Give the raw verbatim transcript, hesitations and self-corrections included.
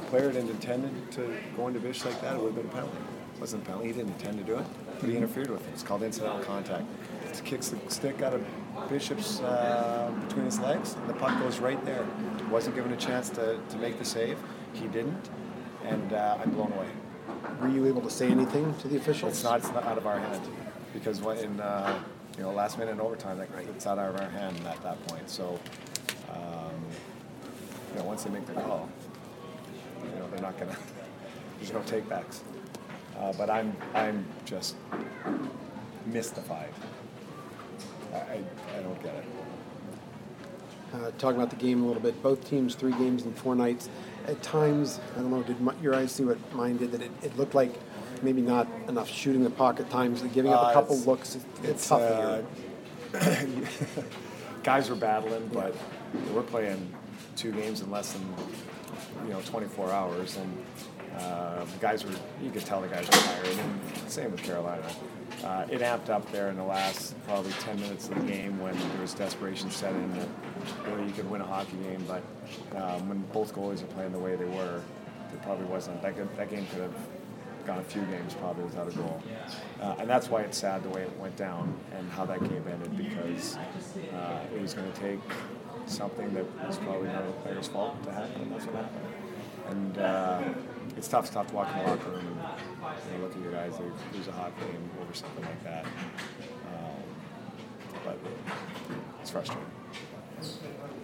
player didn't intend to go into Bish like that, it would have been a penalty. It wasn't a penalty. He didn't intend to do it, but he interfered with it. It's called incidental contact. It kicks the stick out of Bishop's uh, between his legs, and the puck goes right there. Wasn't given a chance to, to make the save. He didn't, and uh, I'm blown away. Were you able to say anything to the officials? It's not, it's not out of our hand, because when in uh, you know last minute in overtime, like, it's out of our hand at that point. So um, you know once they make their call, you know they're not gonna. There's no takebacks. Uh, but I'm I'm just mystified. I, I, I don't get it. Uh, talking about the game a little bit, both teams three games in four nights. At times, I don't know, did my, your eyes see what mine did? That it, it looked like maybe not enough shooting the puck at times, giving up uh, a couple it's, looks. It's, it's, it's tough uh, here. Guys were battling, but we're playing two games in less than you know twenty-four hours, and uh, the guys were. You could tell the guys were tired. And same with Carolina. Uh, it amped up there in the last probably ten minutes of the game when there was desperation set in that really you could win a hockey game, but um, when both goalies are playing the way they were, it probably wasn't. That, could, that game could have gone a few games probably without a goal. Uh, and that's why it's sad the way it went down and how that game ended, because uh, it was going to take something that was probably not the player's fault to happen, and that's what happened. And uh, it's tough, it's tough to walk in the locker room and you know, look at your guys, they lose a hockey game over something like that. Um, but it's frustrating.